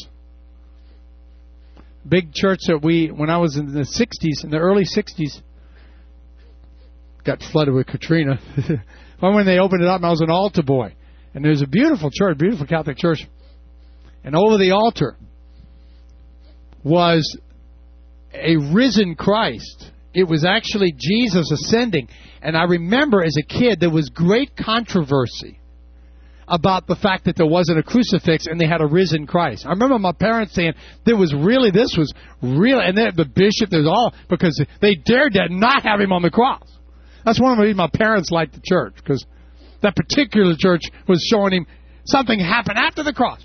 Big church that when I was in the 60s, in the early 60s, got flooded with Katrina. When they opened it up, I was an altar boy. And there's a beautiful church, beautiful Catholic church. And over the altar was a risen Christ. It was actually Jesus ascending. And I remember as a kid, there was great controversy about the fact that there wasn't a crucifix and they had a risen Christ. I remember my parents saying this was real, and the bishop, there's all, because they dared to not have him on the cross. That's one of the reasons my parents liked the church, because that particular church was showing him something happened after the cross.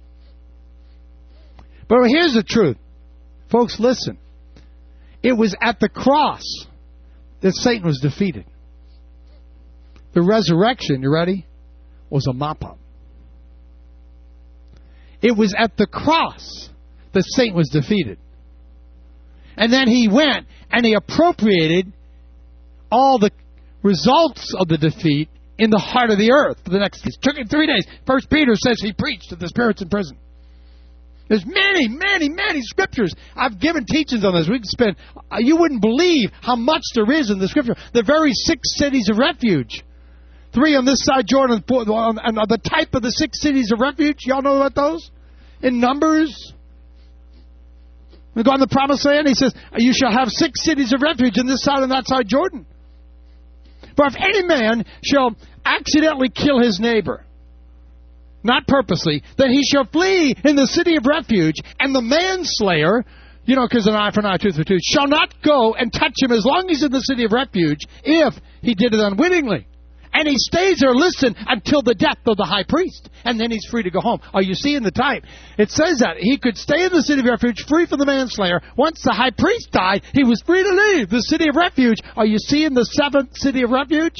But here's the truth. Folks, listen. It was at the cross that Satan was defeated. The resurrection, you ready, was a mop-up. It was at the cross that Satan was defeated. And then he went and he appropriated all the results of the defeat in the heart of the earth for the next days. It took him 3 days. 1 Peter says he preached to the spirits in prison. There's many, many, many scriptures. I've given teachings on this. We can spend, you wouldn't believe how much there is in the scripture. The very 6 cities of refuge. 3 on this side Jordan, and the type of the 6 cities of refuge. Y'all know about those? In Numbers. We go on the promised land, he says, you shall have 6 cities of refuge in this side and that side Jordan. For if any man shall accidentally kill his neighbor, not purposely, then he shall flee in the city of refuge, and the manslayer, because an eye for an eye, tooth for tooth, shall not go and touch him as long as he's in the city of refuge, if he did it unwittingly. And he stays there, listen, until the death of the high priest. And then he's free to go home. Are you seeing the type? It says that he could stay in the city of refuge, free from the manslayer. Once the high priest died, he was free to leave the city of refuge. Are you seeing the 7th city of refuge?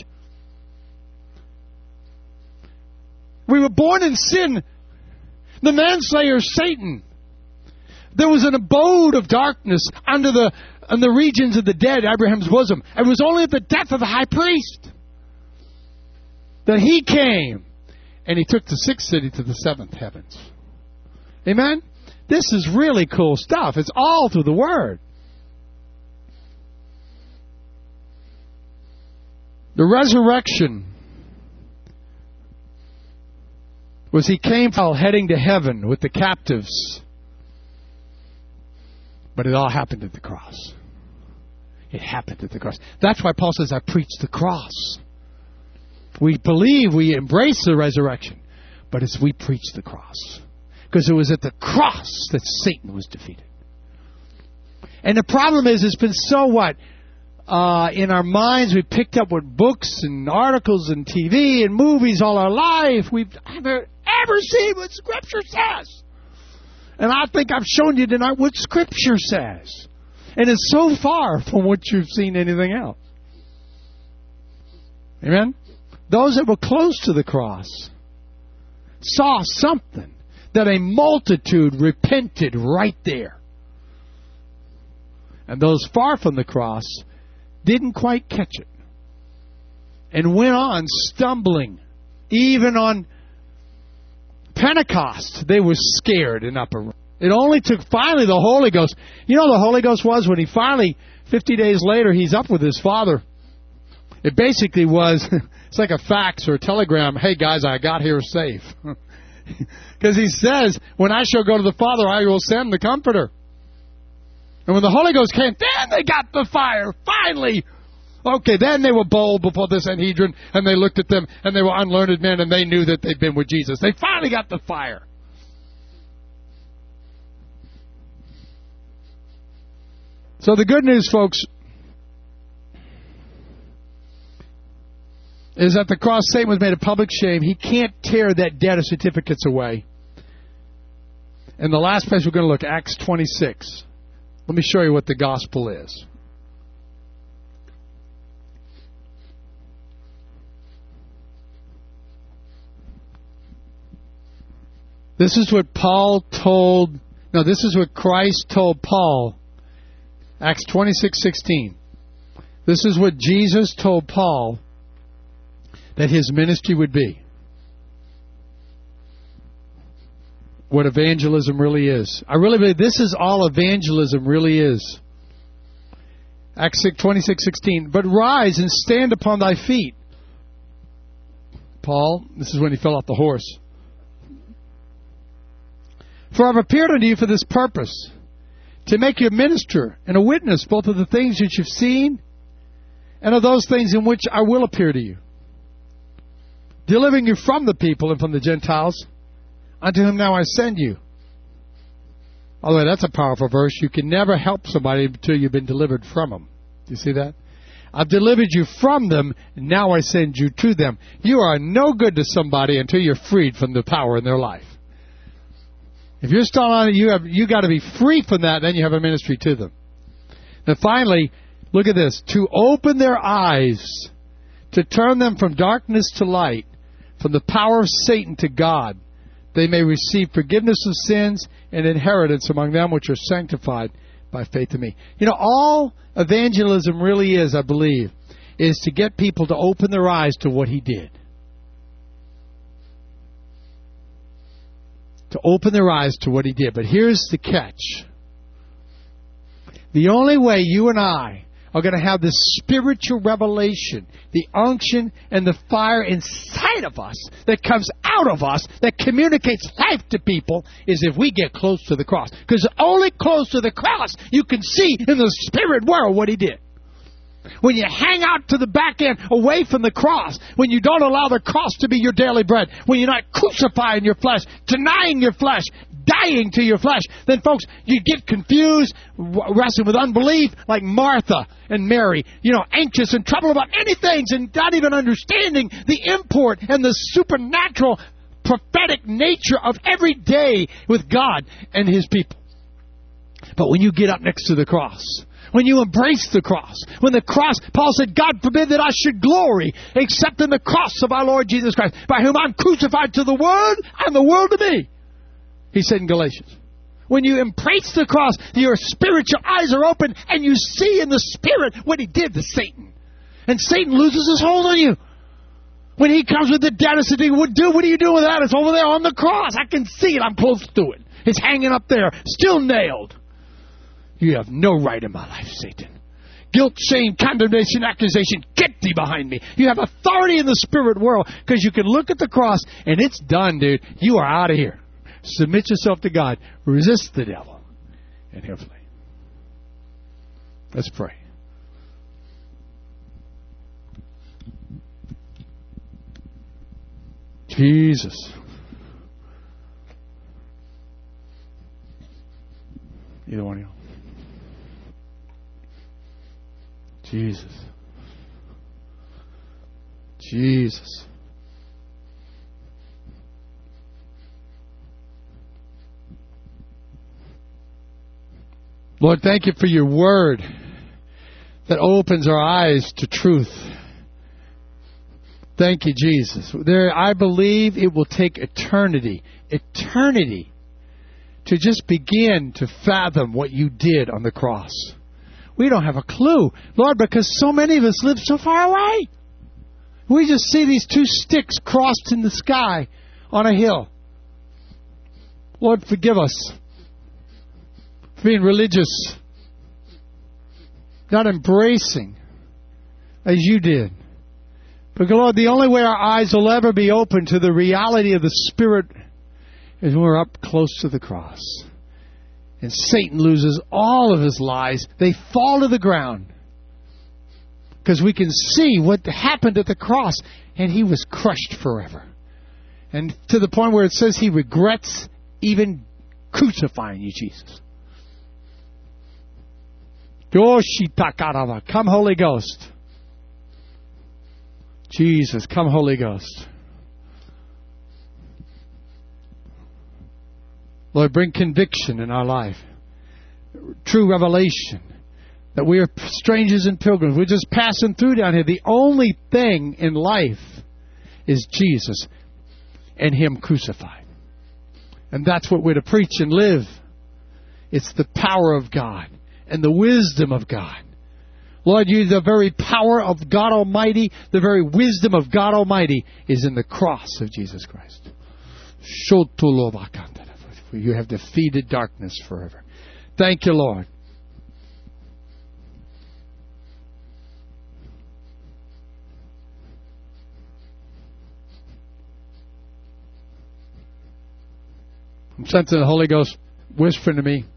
We were born in sin. The manslayer is Satan. There was an abode of darkness in the regions of the dead, Abraham's bosom. It was only at the death of the high priest that he came and he took the 6th city to the 7th heavens. Amen? This is really cool stuff. It's all through the Word. The resurrection was he came heading to heaven with the captives. But it all happened at the cross. It happened at the cross. That's why Paul says, I preach the cross. We believe, we embrace the resurrection, but we preach the cross. Because it was at the cross that Satan was defeated. And the problem is, it's been so what? In our minds, we've picked up with books and articles and TV and movies all our life. We've never ever seen what Scripture says. And I think I've shown you tonight what Scripture says. And it's so far from what you've seen anything else. Amen? Those that were close to the cross saw something that a multitude repented right there. And those far from the cross didn't quite catch it and went on stumbling. Even on Pentecost, they were scared in upper room. It only took finally the Holy Ghost. You know the Holy Ghost was when he finally, 50 days later, he's up with his Father. It basically was, it's like a fax or a telegram. Hey guys, I got here safe. Because he says, when I shall go to the Father, I will send the Comforter. And when the Holy Ghost came, then they got the fire, finally. Okay, then they were bold before the Sanhedrin, and they looked at them, and they were unlearned men, and they knew that they'd been with Jesus. They finally got the fire. So the good news, folks, is that the cross, Satan was made a public shame. He can't tear that debt of certificates away. And the last place we're going to look, Acts 26. Let me show you what the gospel is. This is what this is what Christ told Paul. Acts 26:16. This is what Jesus told Paul that his ministry would be. What evangelism really is. I really believe this is all evangelism really is. Acts 26:16. But rise and stand upon thy feet. Paul, this is when he fell off the horse. For I have appeared unto you for this purpose, to make you a minister and a witness both of the things which you've seen and of those things in which I will appear to you, delivering you from the people and from the Gentiles, unto whom now I send you. Although that's a powerful verse. You can never help somebody until you've been delivered from them. Do you see that? I've delivered you from them, and now I send you to them. You are no good to somebody until you're freed from the power in their life. If you're still on it, you got to be free from that, then you have a ministry to them. Now finally, look at this. To open their eyes, to turn them from darkness to light, from the power of Satan to God, they may receive forgiveness of sins and inheritance among them which are sanctified by faith in me. You know, all evangelism really is, I believe, is to get people to open their eyes to what He did. To open their eyes to what He did. But here's the catch. The only way you and I are going to have this spiritual revelation, the unction and the fire inside of us that comes out of us, that communicates life to people, is if we get close to the cross. Because only close to the cross you can see in the spirit world what He did. When you hang out to the back end, away from the cross, when you don't allow the cross to be your daily bread, when you're not crucifying your flesh, denying your flesh, dying to your flesh, then folks, you get confused, wrestling with unbelief, like Martha and Mary, anxious and troubled about many things and not even understanding the import and the supernatural prophetic nature of every day with God and His people. But when you get up next to the cross, when you embrace the cross, when the cross, Paul said, God forbid that I should glory except in the cross of our Lord Jesus Christ, by whom I'm crucified to the world and the world to me, he said in Galatians. When you embrace the cross, your spiritual eyes are open and you see in the Spirit what He did to Satan. And Satan loses his hold on you. When he comes with the debt, I said, what are you doing with that? It's over there on the cross. I can see it. I'm close to it. It's hanging up there, still nailed. You have no right in my life, Satan. Guilt, shame, condemnation, accusation, get thee behind me. You have authority in the spirit world because you can look at the cross and it's done, dude. You are out of here. Submit yourself to God. Resist the devil and he'll flee. Let's pray. Jesus. Either one of you. Jesus. Jesus. Lord, thank you for your word that opens our eyes to truth. Thank you, Jesus. I believe it will take eternity to just begin to fathom what you did on the cross. We don't have a clue, Lord, because so many of us live so far away. We just see these two sticks crossed in the sky on a hill. Lord, forgive us for being religious, not embracing as you did. But Lord, the only way our eyes will ever be open to the reality of the Spirit is when we're up close to the cross. And Satan loses all of his lies. They fall to the ground. Because we can see what happened at the cross. And he was crushed forever. And to the point where it says he regrets even crucifying you, Jesus. Come, Holy Ghost. Jesus, come, Holy Ghost. Lord, bring conviction in our life. True revelation. That we are strangers and pilgrims. We're just passing through down here. The only thing in life is Jesus and Him crucified. And that's what we're to preach and live. It's the power of God and the wisdom of God. Lord, you, the very power of God Almighty, the very wisdom of God Almighty is in the cross of Jesus Christ. You have defeated darkness forever. Thank you, Lord. I'm sensing the Holy Ghost whispering to me.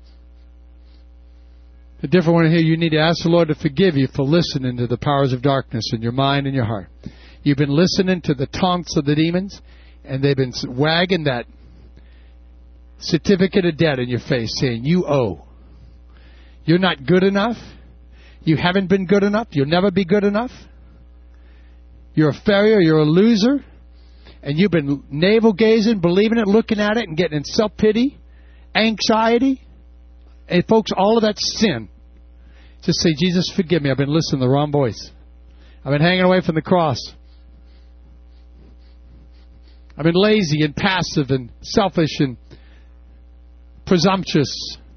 A different one here, you need to ask the Lord to forgive you for listening to the powers of darkness in your mind and your heart. You've been listening to the taunts of the demons, and they've been wagging that certificate of debt in your face, saying, you owe. You're not good enough. You haven't been good enough. You'll never be good enough. You're a failure. You're a loser. And you've been navel-gazing, believing it, looking at it, and getting in self-pity, anxiety. And folks, all of that's sin. Just say, Jesus, forgive me. I've been listening to the wrong voice. I've been hanging away from the cross. I've been lazy and passive and selfish and presumptuous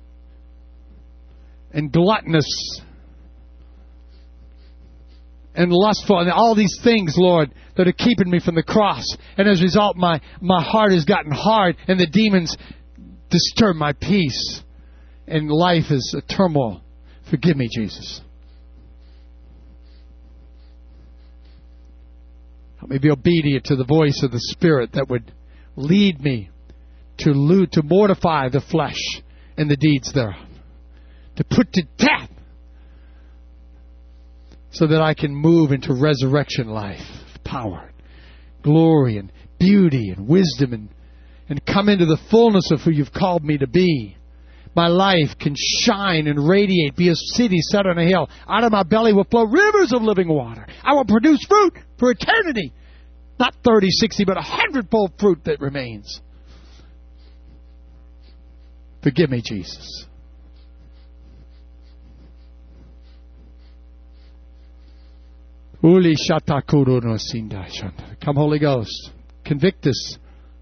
and gluttonous and lustful, and all these things, Lord, that are keeping me from the cross. And as a result, my heart has gotten hard, and the demons disturb my peace, and life is a turmoil. Forgive me, Jesus. Help me be obedient to the voice of the Spirit that would lead me to mortify the flesh and the deeds thereof, to put to death, so that I can move into resurrection life, power, glory, and beauty, and wisdom, and come into the fullness of who you've called me to be. My life can shine and radiate, be a city set on a hill. Out of my belly will flow rivers of living water. I will produce fruit for eternity. Not 30, 60, but 100-fold fruit that remains. Forgive me, Jesus. Come, Holy Ghost. Convict us.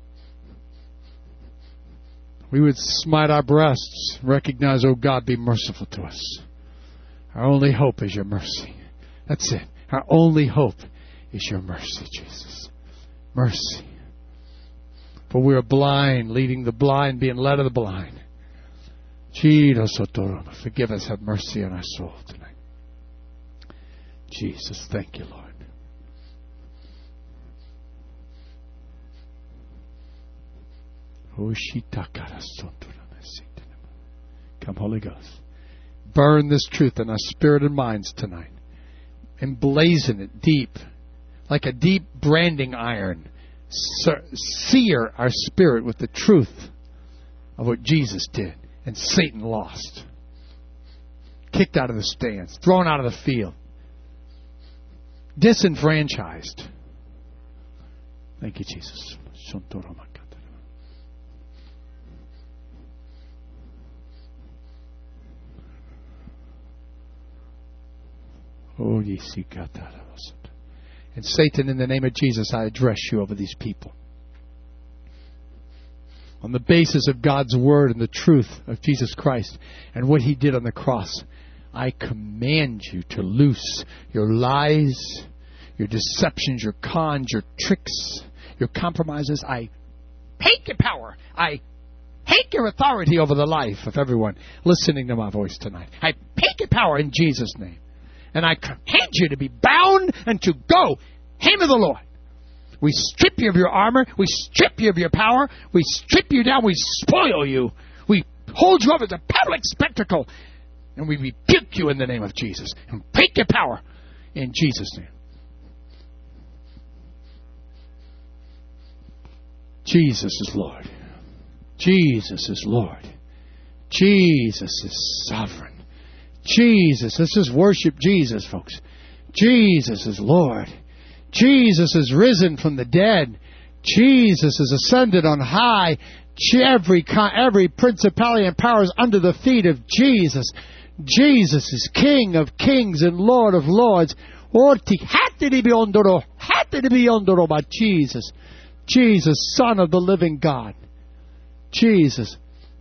We would smite our breasts, recognize, oh God, be merciful to us. Our only hope is your mercy. That's it. Our only hope is your mercy, Jesus. Mercy. For we are blind, leading the blind, being led of the blind. Forgive us, have mercy on our soul tonight. Jesus, thank you, Lord. Come, Holy Ghost. Burn this truth in our spirit and minds tonight. Emblazon it deep, like a deep branding iron. Sear our spirit with the truth of what Jesus did and Satan lost. Kicked out of the stands, thrown out of the field. Disenfranchised. Thank you, Jesus. And Satan, in the name of Jesus, I address you over these people. On the basis of God's Word and the truth of Jesus Christ and what He did on the cross, I command you to loose your lies, your deceptions, your cons, your tricks, your compromises. I hate your power. I hate your authority over the life of everyone listening to my voice tonight. I hate your power in Jesus' name. And I command you to be bound and to go. Name of the Lord. We strip you of your armor. We strip you of your power. We strip you down. We spoil you. We hold you up as a public spectacle. And we rebuke you in the name of Jesus. And break your power in Jesus' name. Jesus is Lord. Jesus is Lord. Jesus is sovereign. Jesus, let's just worship Jesus, folks. Jesus is Lord. Jesus is risen from the dead. Jesus is ascended on high. Every principality and power is under the feet of Jesus. Jesus is King of kings and Lord of lords. Jesus. Jesus, Son of the living God. Jesus.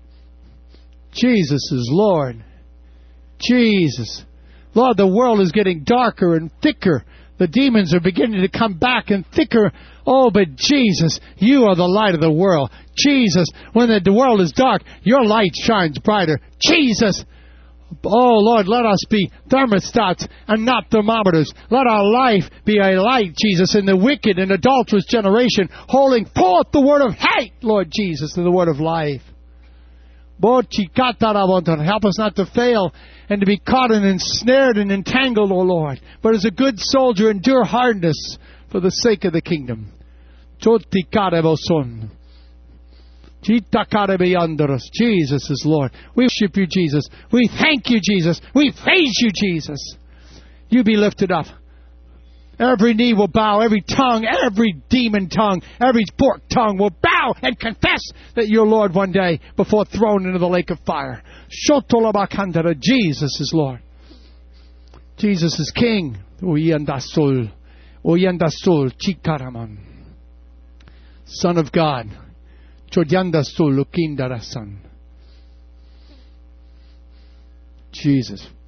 Jesus is Lord. Jesus. Lord, the world is getting darker and thicker. The demons are beginning to come back and thicker. Oh, but Jesus, you are the light of the world. Jesus, when the world is dark, your light shines brighter. Jesus. Oh, Lord, let us be thermostats and not thermometers. Let our life be a light, Jesus, in the wicked and adulterous generation, holding forth the word of hate, Lord Jesus, and the word of life. Help us not to fail and to be caught and ensnared and entangled, O Lord, but as a good soldier endure hardness for the sake of the kingdom. Jesus is Lord. We worship you, Jesus. We thank you, Jesus. We praise you, Jesus. You be lifted up. Every knee will bow, every tongue, every demon tongue, every forked tongue will bow and confess that you're Lord one day before thrown into the lake of fire. Jesus is Lord. Jesus is King. Son of God. Chodyanda Sulukindarasan. Jesus.